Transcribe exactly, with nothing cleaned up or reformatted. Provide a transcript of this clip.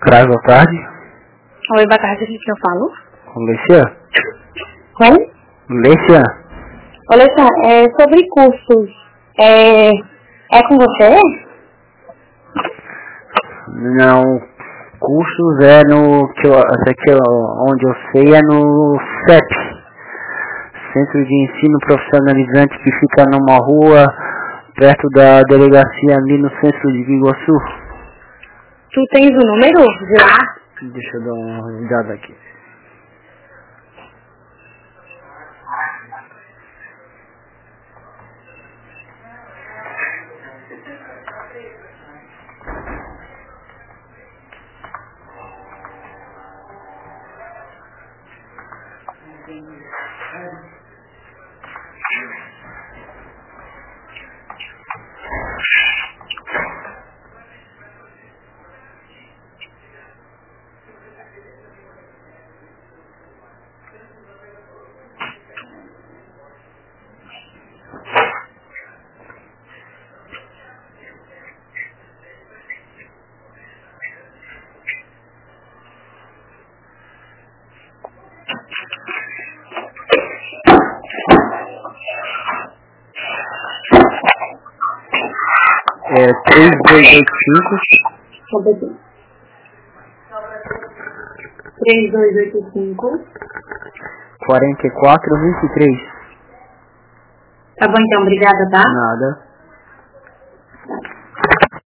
Traz, boa tarde. Oi, boa tarde, aqui que eu falo. Com Lecia? Oi? Lecia? Olha só, é sobre cursos. É, é com você? Não, cursos é no, que eu, até que eu, onde eu sei é no C E P, Centro de Ensino Profissionalizante, que fica numa rua perto da delegacia ali no centro de Biguaçu. Tu tens o número de lá? Deixa eu dar uma olhada aqui. É três dois oito cinco. três dois oito cinco. quarenta e quatro vinte e três. Tá bom então, obrigada, tá? Nada.